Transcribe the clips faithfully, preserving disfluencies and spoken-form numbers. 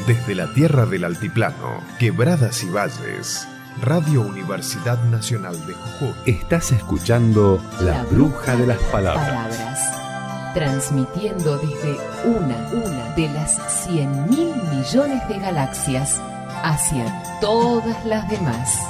Desde la tierra del altiplano, quebradas y valles, Radio Universidad Nacional de Jujuy. Estás escuchando La, la Bruja de las Palabras. palabras. Transmitiendo desde una, una de las cien mil millones de galaxias hacia todas las demás.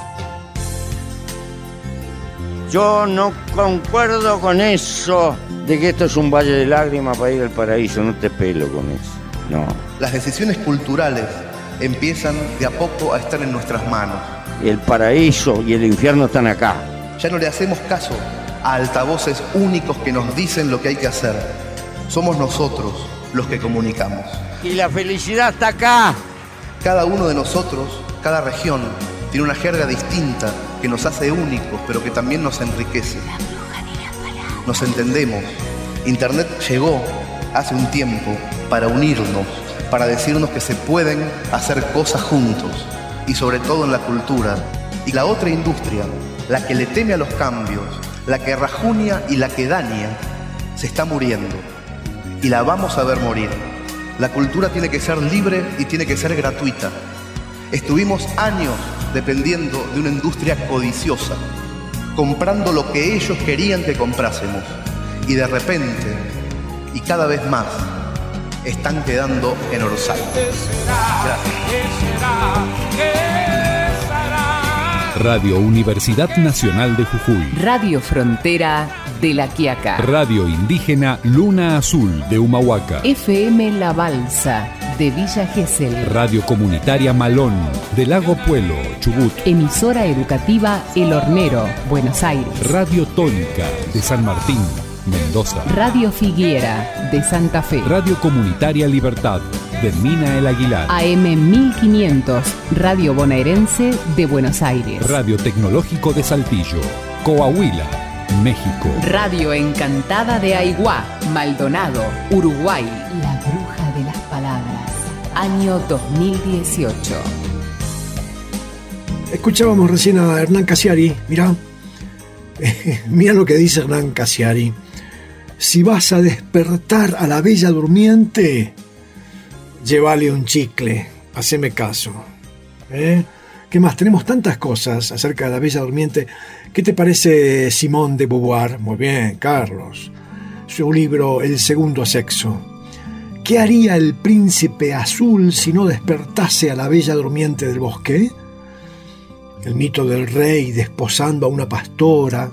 Yo no concuerdo con eso de que esto es un valle de lágrimas para ir al paraíso. No te pelo con eso, no. Las decisiones culturales empiezan de a poco a estar en nuestras manos. El paraíso y el infierno están acá. Ya no le hacemos caso a altavoces únicos que nos dicen lo que hay que hacer. Somos nosotros los que comunicamos. Y la felicidad está acá. Cada uno de nosotros, cada región, tiene una jerga distinta que nos hace únicos, pero que también nos enriquece. Nos entendemos. Internet llegó hace un tiempo para unirnos, para decirnos que se pueden hacer cosas juntos, y sobre todo en la cultura. Y la otra industria, la que le teme a los cambios, la que rajunia y la que daña, se está muriendo. Y la vamos a ver morir. La cultura tiene que ser libre y tiene que ser gratuita. Estuvimos años dependiendo de una industria codiciosa, comprando lo que ellos querían que comprásemos. Y de repente, y cada vez más, están quedando en Orsay. Radio Universidad Nacional de Jujuy. Radio Frontera de La Quiaca. Radio Indígena Luna Azul de Humahuaca. F M La Balsa de Villa Gesell. Radio Comunitaria Malón de Lago Puelo, Chubut. Emisora educativa El Hornero, Buenos Aires. Radio Tónica de San Martín, Mendoza. Radio Figuera de Santa Fe. Radio Comunitaria Libertad de Mina El Aguilar. A M mil quinientos, Radio Bonaerense de Buenos Aires. Radio Tecnológico de Saltillo, Coahuila, México. Radio Encantada de Aiguá, Maldonado, Uruguay. La Bruja de las Palabras, año dos mil dieciocho. Escuchábamos recién a Hernán Casiari. Mirá, mirá lo que dice Hernán Casiari. Si vas a despertar a la bella durmiente, llévale un chicle, haceme caso. ¿Eh? ¿Qué más? Tenemos tantas cosas acerca de la bella durmiente. ¿Qué te parece Simone de Beauvoir? Muy bien, Carlos. Su libro El segundo sexo. ¿Qué haría el príncipe azul si no despertase a la bella durmiente del bosque? El mito del rey desposando a una pastora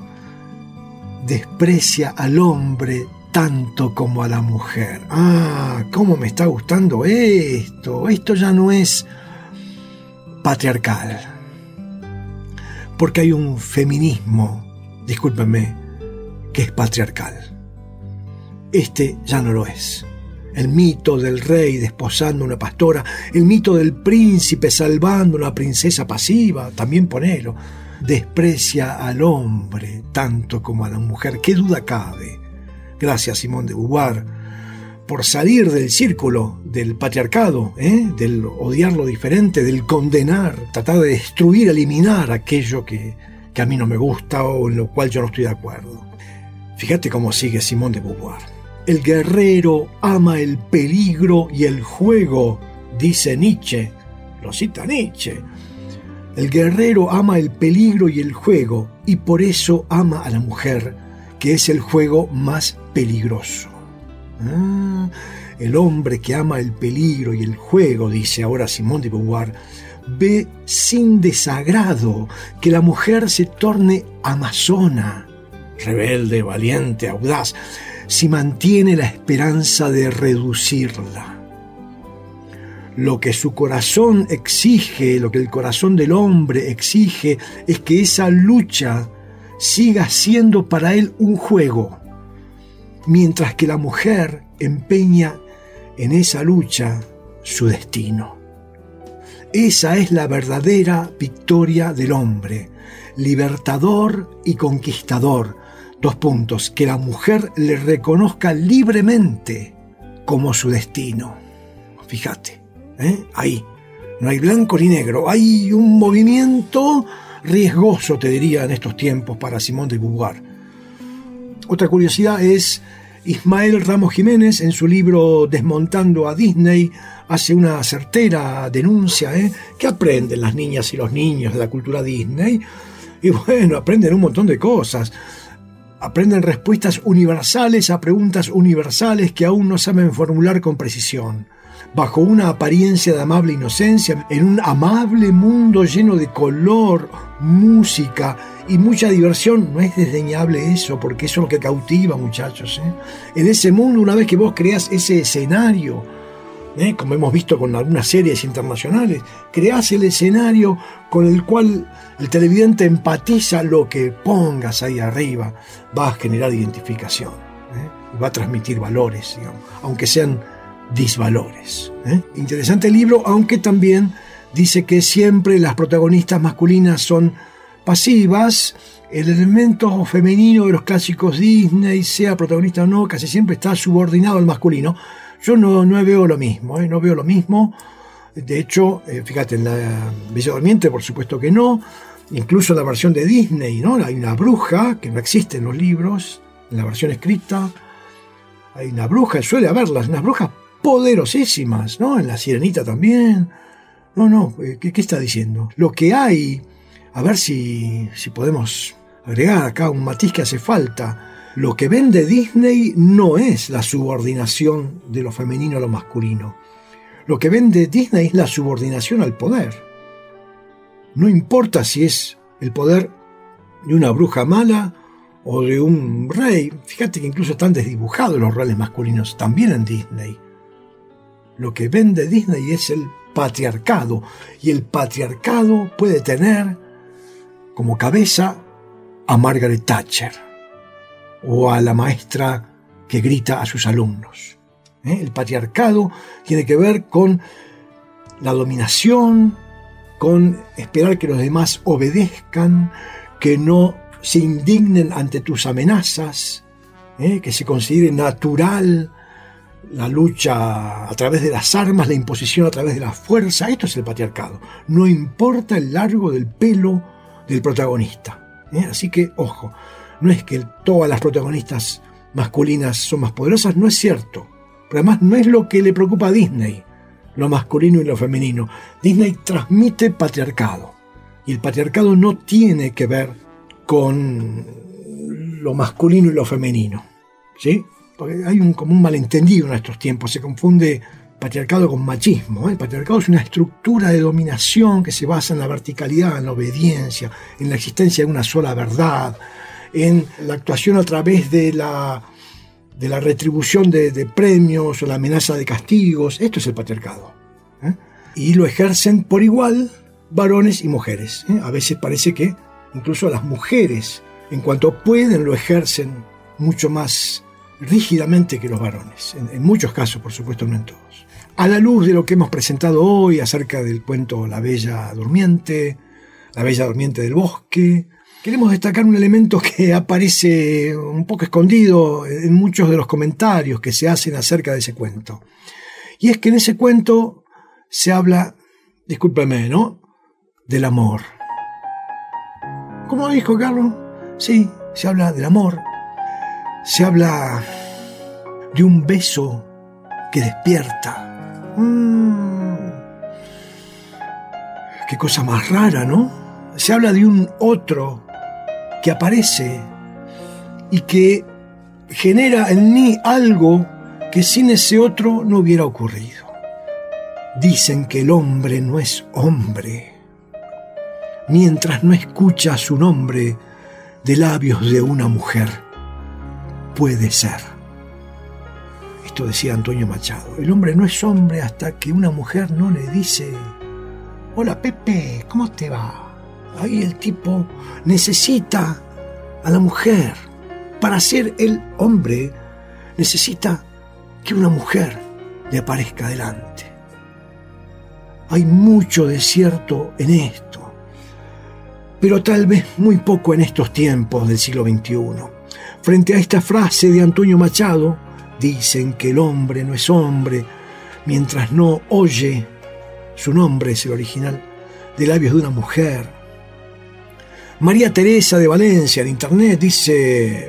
desprecia al hombre tanto como a la mujer. Ah, cómo me está gustando esto. Esto ya no es patriarcal. Porque hay un feminismo, discúlpenme, que es patriarcal. Este ya no lo es. El mito del rey desposando a una pastora, el mito del príncipe salvando a una princesa pasiva, también ponelo, desprecia al hombre tanto como a la mujer. ¿Qué duda cabe? Gracias, Simone de Beauvoir, por salir del círculo del patriarcado, ¿eh? del odiar lo diferente, del condenar, tratar de destruir, eliminar aquello que, que a mí no me gusta o en lo cual yo no estoy de acuerdo. Fíjate cómo sigue Simone de Beauvoir. El guerrero ama el peligro y el juego, dice Nietzsche. Lo cita Nietzsche. El guerrero ama el peligro y el juego, y por eso ama a la mujer, que es el juego más peligroso. Ah, el hombre que ama el peligro y el juego, dice ahora Simone de Beauvoir, ve sin desagrado que la mujer se torne amazona, rebelde, valiente, audaz, si mantiene la esperanza de reducirla. Lo que su corazón exige, lo que el corazón del hombre exige, es que esa lucha siga siendo para él un juego, mientras que la mujer empeña en esa lucha su destino. Esa es la verdadera victoria del hombre, libertador y conquistador. Dos puntos, que la mujer le reconozca libremente como su destino. Fíjate, ¿eh? Ahí, no hay blanco ni negro, hay un movimiento riesgoso, te diría, en estos tiempos para Simone de Beauvoir. Otra curiosidad es Ismael Ramos Jiménez, en su libro Desmontando a Disney, hace una certera denuncia, ¿eh? ¿Qué aprenden las niñas y los niños de la cultura Disney? Y bueno, aprenden un montón de cosas. Aprenden respuestas universales a preguntas universales que aún no saben formular con precisión. Bajo una apariencia de amable inocencia, en un amable mundo lleno de color, música y mucha diversión. No es desdeñable eso, porque eso es lo que cautiva, muchachos, ¿eh? En ese mundo, una vez que vos creás ese escenario, ¿eh? como hemos visto con algunas series internacionales, creás el escenario con el cual el televidente empatiza lo que pongas ahí arriba, va a generar identificación, ¿eh? va a transmitir valores, digamos, aunque sean disvalores, ¿eh? Interesante libro, aunque también dice que siempre las protagonistas masculinas son pasivas. El elemento femenino de los clásicos Disney, sea protagonista o no, casi siempre está subordinado al masculino. Yo no, no veo lo mismo, ¿eh? no veo lo mismo. De hecho, eh, fíjate, en la Bella Durmiente, por supuesto que no. Incluso en la versión de Disney, ¿no? Hay una bruja que no existe en los libros, en la versión escrita. Hay una bruja, suele haberlas, unas brujas poderosísimas, ¿no? En La Sirenita también. No, no, ¿qué, qué está diciendo? Lo que hay, a ver si, si podemos agregar acá un matiz que hace falta. Lo que vende Disney no es la subordinación de lo femenino a lo masculino. Lo que vende Disney es la subordinación al poder. No importa si es el poder de una bruja mala o de un rey. Fíjate que incluso están desdibujados los roles masculinos también en Disney. Lo que vende Disney es el patriarcado, y el patriarcado puede tener como cabeza a Margaret Thatcher o a la maestra que grita a sus alumnos. ¿Eh? El patriarcado tiene que ver con la dominación, con esperar que los demás obedezcan, que no se indignen ante tus amenazas, ¿eh? que se considere natural la lucha a través de las armas, la imposición a través de la fuerza. Esto es el patriarcado. No importa el largo del pelo del protagonista. ¿eh? Así que, ojo, no es que todas las protagonistas masculinas son más poderosas, no es cierto. Pero además no es lo que le preocupa a Disney, lo masculino y lo femenino. Disney transmite patriarcado. Y el patriarcado no tiene que ver con lo masculino y lo femenino. ¿Sí? Porque hay un, como un malentendido en estos tiempos. Se confunde patriarcado con machismo. ¿eh? El patriarcado es una estructura de dominación que se basa en la verticalidad, en la obediencia, en la existencia de una sola verdad, en la actuación a través de la, de la retribución de, de premios o la amenaza de castigos. Esto es el patriarcado. ¿eh? Y lo ejercen por igual varones y mujeres. ¿eh? A veces parece que incluso las mujeres, en cuanto pueden, lo ejercen mucho más rígidamente que los varones. En, en muchos casos, por supuesto, no en todos. A la luz de lo que hemos presentado hoy acerca del cuento La Bella Durmiente, La Bella Durmiente del Bosque, queremos destacar un elemento que aparece un poco escondido en muchos de los comentarios que se hacen acerca de ese cuento. Y es que en ese cuento se habla, discúlpeme, ¿no?, del amor. ¿Cómo dijo Carlos? Sí, se habla del amor. Se habla de un beso que despierta. Mm, qué cosa más rara, ¿no? Se habla de un otro que aparece y que genera en mí algo que sin ese otro no hubiera ocurrido. Dicen que el hombre no es hombre mientras no escucha su nombre de labios de una mujer. Puede ser. Esto decía Antonio Machado. El hombre no es hombre hasta que una mujer no le dice: hola Pepe, ¿cómo te va? Ahí el tipo necesita a la mujer. Para ser el hombre necesita que una mujer le aparezca delante. Hay mucho de cierto en esto, pero tal vez muy poco en estos tiempos del siglo veintiuno. Frente a esta frase de Antonio Machado, dicen que el hombre no es hombre mientras no oye su nombre, es el original, de labios de una mujer. María Teresa de Valencia en internet dice: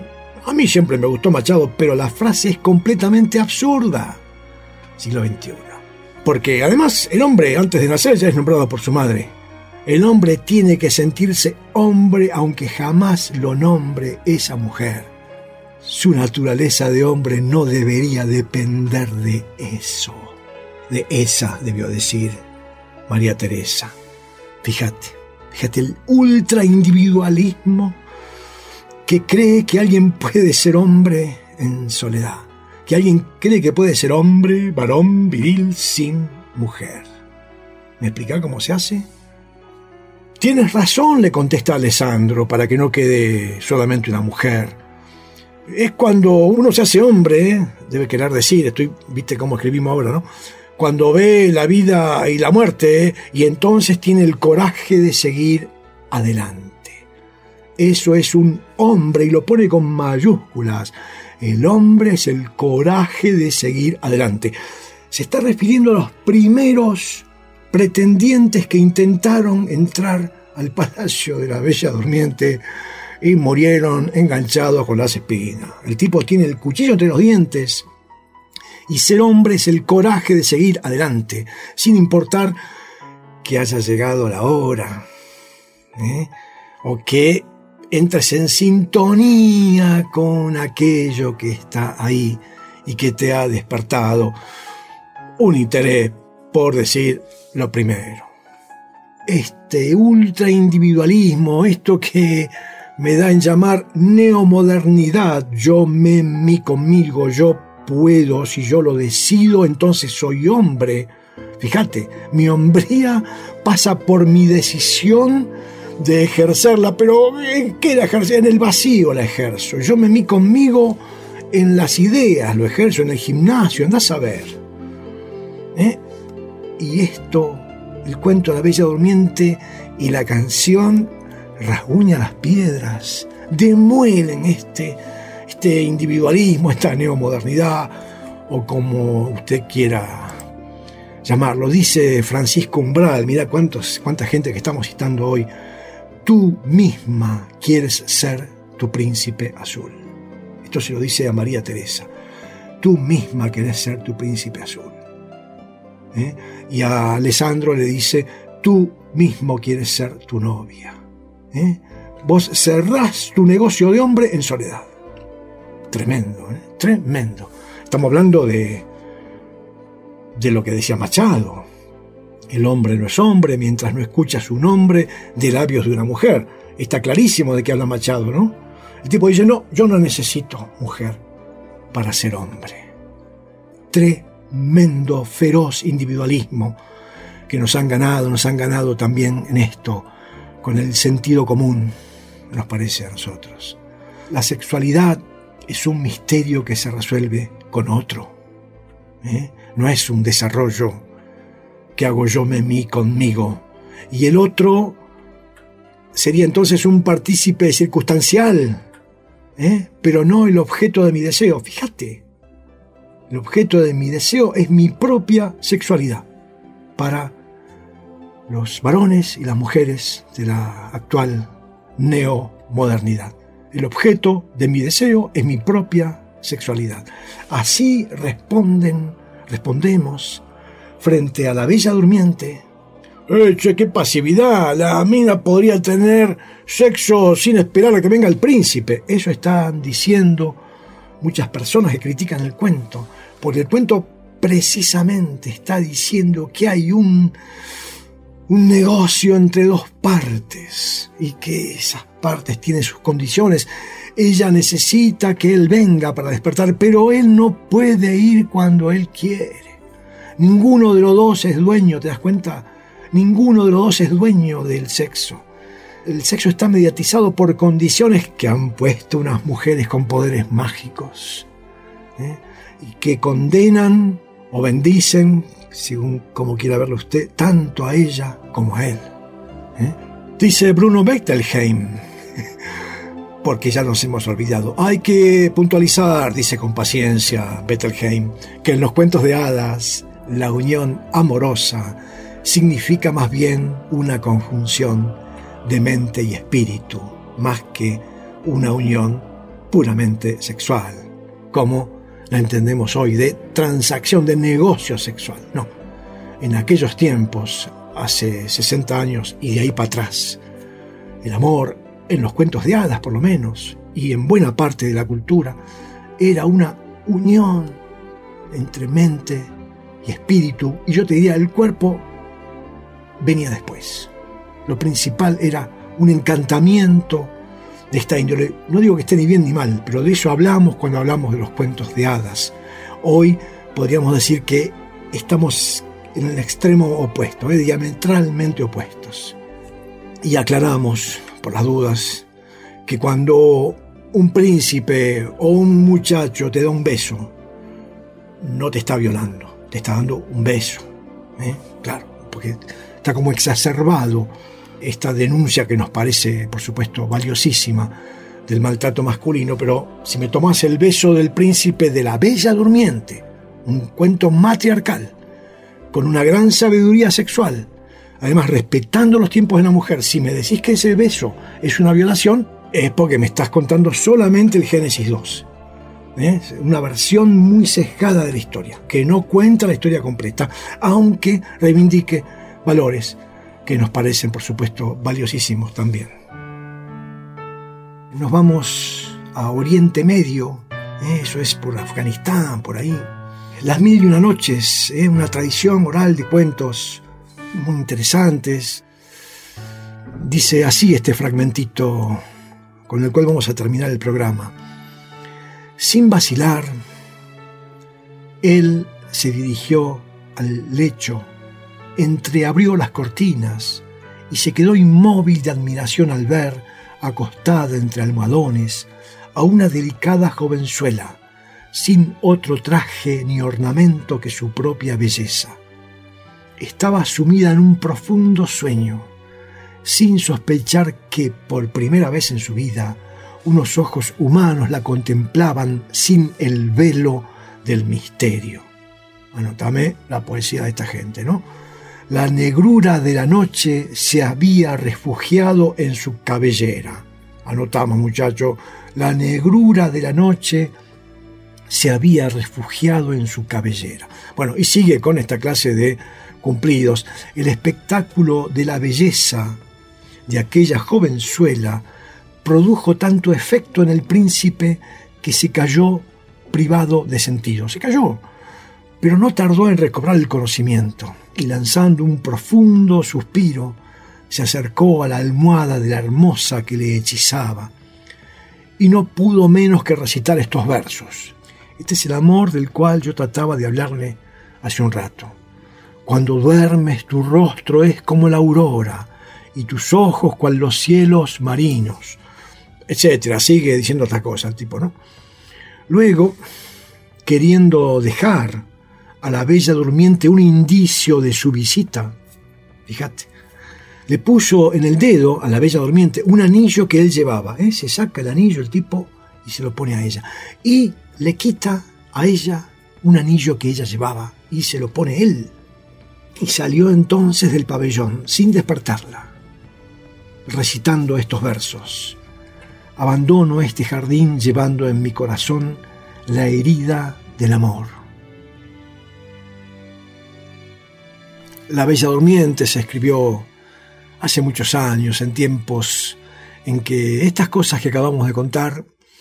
A mí siempre me gustó Machado, pero la frase es completamente absurda. Siglo veintiuno. Porque además el hombre antes de nacer ya es nombrado por su madre. El hombre tiene que sentirse hombre aunque jamás lo nombre esa mujer. Su naturaleza de hombre no debería depender de eso. De esa, debió decir María Teresa. Fíjate, fíjate el ultraindividualismo que cree que alguien puede ser hombre en soledad. Que alguien cree que puede ser hombre, varón, viril, sin mujer. ¿Me explica cómo se hace? Tienes razón, le contesta Alessandro, para que no quede solamente una mujer. Es cuando uno se hace hombre, debe querer decir, estoy, viste cómo escribimos ahora, ¿no? Cuando ve la vida y la muerte, y entonces tiene el coraje de seguir adelante. Eso es un hombre, y lo pone con mayúsculas. El hombre es el coraje de seguir adelante. Se está refiriendo a los primeros pretendientes que intentaron entrar al palacio de la Bella Durmiente y murieron enganchados con las espinas. El tipo tiene el cuchillo entre los dientes y ser hombre es el coraje de seguir adelante, sin importar que haya llegado la hora, ¿eh? o que entres en sintonía con aquello que está ahí y que te ha despertado un interés por decir lo primero. Este ultraindividualismo, esto que me da en llamar neomodernidad, yo me, mí conmigo, yo puedo, si yo lo decido, entonces soy hombre. Fíjate, mi hombría pasa por mi decisión de ejercerla, pero ¿en qué la ejerzo? En el vacío la ejerzo. Yo me mí conmigo en las ideas, lo ejerzo en el gimnasio, andás a ver. ¿Eh? Y esto, el cuento de la Bella Durmiente y la canción rasguña las piedras, demuelen este, este individualismo, esta neomodernidad, o como usted quiera llamarlo. Dice Francisco Umbral, mira cuántos, cuánta gente que estamos citando hoy. Tú misma quieres ser tu príncipe azul. Esto se lo dice a María Teresa. Tú misma quieres ser tu príncipe azul. ¿Eh? Y a Alessandro le dice, tú mismo quieres ser tu novia. ¿Eh? Vos cerrás tu negocio de hombre en soledad. Tremendo, ¿eh? Tremendo. Estamos hablando de, de lo que decía Machado. El hombre no es hombre mientras no escucha su nombre de labios de una mujer. Está clarísimo de qué habla Machado, ¿no? El tipo dice, no, yo no necesito mujer para ser hombre. Tremendo, feroz individualismo que nos han ganado, nos han ganado también en esto, con el sentido común, nos parece a nosotros. La sexualidad es un misterio que se resuelve con otro. ¿eh? No es un desarrollo que hago yo me mí conmigo. Y el otro sería entonces un partícipe circunstancial, ¿eh? pero no el objeto de mi deseo. Fíjate, el objeto de mi deseo es mi propia sexualidad para los varones y las mujeres de la actual neomodernidad. El objeto de mi deseo es mi propia sexualidad. Así responden, respondemos frente a la Bella Durmiente. Eh, che, qué pasividad, la mina podría tener sexo sin esperar a que venga el príncipe. Eso están diciendo muchas personas que critican el cuento, porque el cuento precisamente está diciendo que hay un, un negocio entre dos partes y que esas partes tienen sus condiciones. Ella necesita que él venga para despertar, pero él no puede ir cuando él quiere. Ninguno de los dos es dueño, ¿te das cuenta? Ninguno de los dos es dueño del sexo. El sexo está mediatizado por condiciones que han puesto unas mujeres con poderes mágicos, ¿eh? y que condenan o bendicen, según como quiera verlo usted, tanto a ella como a él. ¿eh? Dice Bruno Bettelheim, porque ya nos hemos olvidado. Hay que puntualizar, dice con paciencia Bettelheim, que en los cuentos de hadas la unión amorosa significa más bien una conjunción de mente y espíritu, más que una unión puramente sexual, como la entendemos hoy, de transacción, de negocio sexual. No, en aquellos tiempos, hace sesenta años y de ahí para atrás, el amor, en los cuentos de hadas por lo menos, y en buena parte de la cultura, era una unión entre mente y espíritu, y yo te diría, el cuerpo venía después. Lo principal era un encantamiento de esta índole. No digo que esté ni bien ni mal, pero de eso hablamos cuando hablamos de los cuentos de hadas. Hoy podríamos decir que estamos en el extremo opuesto, ¿eh? diametralmente opuestos. Y aclaramos, por las dudas, que cuando un príncipe o un muchacho te da un beso, no te está violando, te está dando un beso. ¿eh? Claro, porque está como exacerbado esta denuncia que nos parece, por supuesto, valiosísima del maltrato masculino, pero si me tomás el beso del príncipe de la Bella Durmiente, un cuento matriarcal, con una gran sabiduría sexual, además respetando los tiempos de la mujer, si me decís que ese beso es una violación, es porque me estás contando solamente el Génesis dos. ¿eh? Una versión muy sesgada de la historia, que no cuenta la historia completa, aunque reivindique valores que nos parecen, por supuesto, valiosísimos también. Nos vamos a Oriente Medio, ¿eh? eso es por Afganistán, por ahí. Las Mil y Una Noches, ¿eh? una tradición oral de cuentos muy interesantes. Dice así este fragmentito con el cual vamos a terminar el programa. Sin vacilar, él se dirigió al lecho, entreabrió las cortinas y se quedó inmóvil de admiración al ver, acostada entre almohadones, a una delicada jovenzuela, sin otro traje ni ornamento que su propia belleza. Estaba sumida en un profundo sueño, sin sospechar que, por primera vez en su vida, unos ojos humanos la contemplaban sin el velo del misterio. Anotame la poesía de esta gente, ¿no? La negrura de la noche se había refugiado en su cabellera. Anotamos, muchacho, la negrura de la noche se había refugiado en su cabellera. Bueno, y sigue con esta clase de cumplidos. El espectáculo de la belleza de aquella jovenzuela produjo tanto efecto en el príncipe que se cayó privado de sentido. Se cayó, pero no tardó en recobrar el conocimiento y, lanzando un profundo suspiro, se acercó a la almohada de la hermosa que le hechizaba y no pudo menos que recitar estos versos. Este es el amor del cual yo trataba de hablarle hace un rato. Cuando duermes tu rostro es como la aurora y tus ojos cual los cielos marinos, etcétera. Sigue diciendo otra cosa el tipo, ¿no? Luego, queriendo dejar a la Bella Durmiente un indicio de su visita, fíjate, le puso en el dedo a la Bella Durmiente un anillo que él llevaba. ¿eh? Se saca el anillo el tipo y se lo pone a ella. Y le quita a ella un anillo que ella llevaba y se lo pone él. Y salió entonces del pabellón sin despertarla, recitando estos versos. Abandono este jardín llevando en mi corazón la herida del amor. La Bella Durmiente se escribió hace muchos años, en tiempos en que estas cosas que acabamos de contar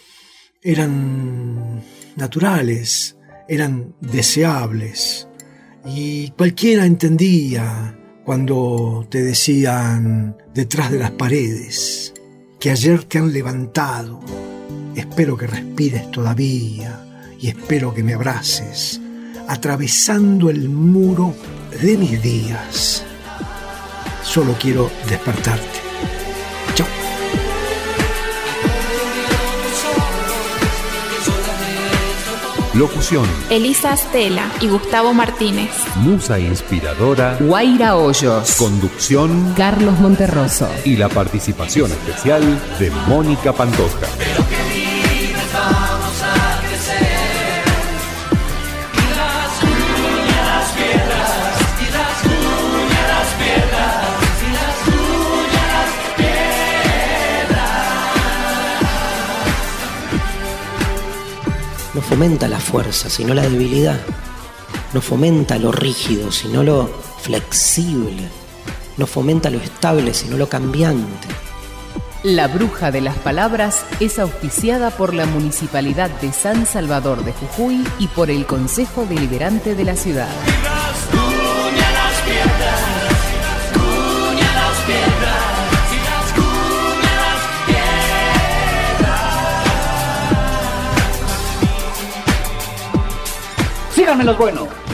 eran naturales, eran deseables, y cualquiera entendía cuando te decían detrás de las paredes que ayer te han levantado, espero que respires todavía y espero que me abraces, atravesando el muro de mis días. Solo quiero despertarte. Chao. Locución: Elisa Stella y Gustavo Martínez. Musa inspiradora: Guaira Hoyos. Conducción: Carlos Monterroso. Y la participación especial de Mónica Pantoja. fomenta la fuerza, sino la debilidad. No fomenta lo rígido, sino lo flexible. No fomenta lo estable, sino lo cambiante. La Bruja de las Palabras es auspiciada por la Municipalidad de San Salvador de Jujuy y por el Consejo Deliberante de la ciudad. Síganme los buenos.